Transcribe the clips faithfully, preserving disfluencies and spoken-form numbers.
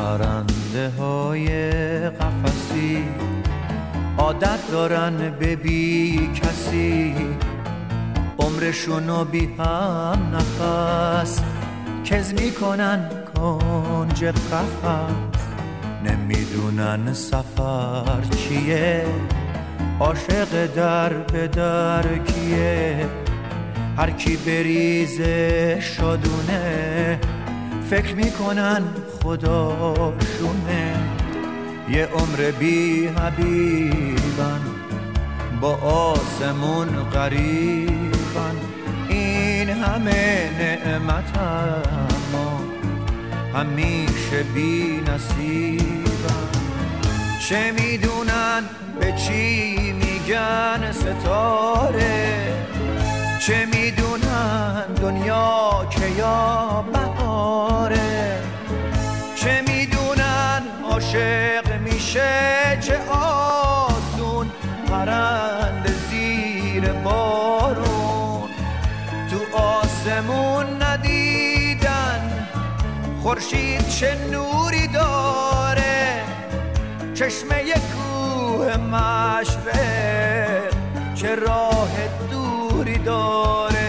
پرنده های قفسی عادت دارن به بی کسی، عمرشونو بی هم نفس کز میکنن کنج قفس. نمیدونن سفر چیه، عاشق در به در کیه، هر کی بریزه شادونه فکر میکنن خداشونه. یه عمر بی حبیبن با آسمون قریبن، این همه نعمت اما همیشه بی نصیبن. چه میدونن به چی میگن ستاره، چه میدونن دنیا که یا بهاره، چه میدونن عاشق میشه چه آسون پرنده زیر بارون. تو آسمون ندیدن خورشید چه نوری داره، چشمه کوه مشرق چه راه دوری داره.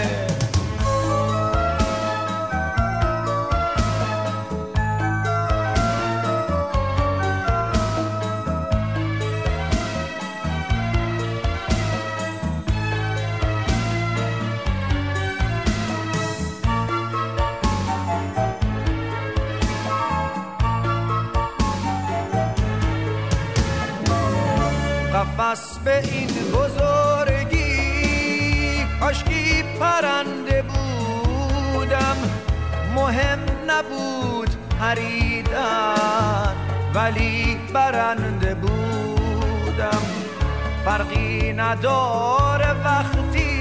قفس به این بزرگی کاشکی پرنده بودم، مهم نبود پریدن ولی برنده بودم. فرقی نداره وقتی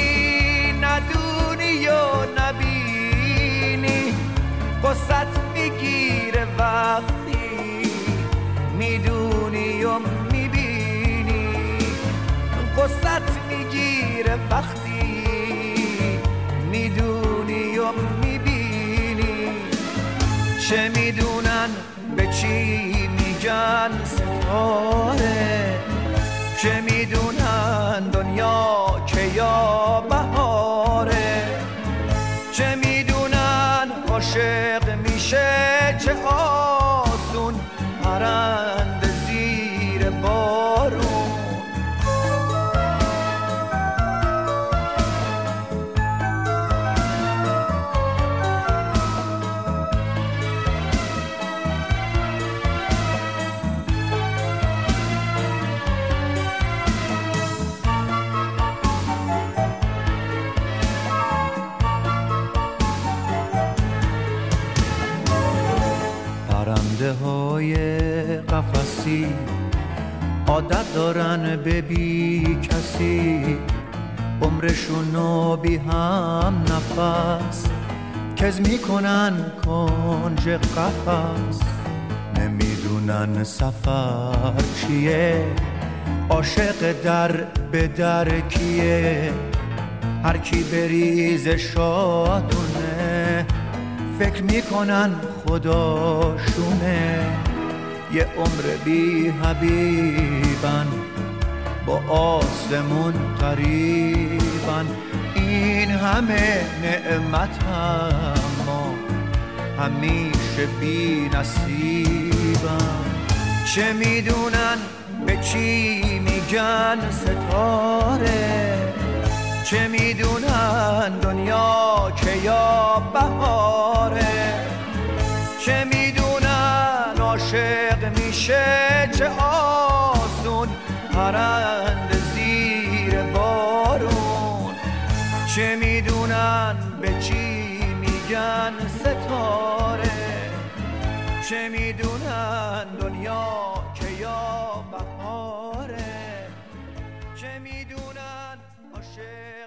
ندونی و نبینی، قصت میگیره وقتی میدونی و قصت میگیره وقتی میدونی و میبینی. چه میدونن به چی میگن ستاره، چه میدونن دنیا که یا بهاره، چه میدونن عاشق میشه چه آسون پرنده زیر بارون. پرنده های قفسی عادت دارن به بی کسی، عمرشونو بی هم نفس کز میکنن کنج قفس. نمیدونن سفر چیه، عاشق در به در کیه، هر کی بریز شادونه فکر میکنن خداشونه. یه عمر بی حبیبن با آسمون قریبن، این همه نعمت اما همیشه بی نصیبن. چه میدونن به چی میگن ستاره، چه میدونن دنیا که یا بهاره، چه میدونن عاشق میشه چه آسون پرنده زیر بارون. چه میدونن به چی میگن ستاره، چه میدونن دنیا که یا بهاره، چه میدونن عاشق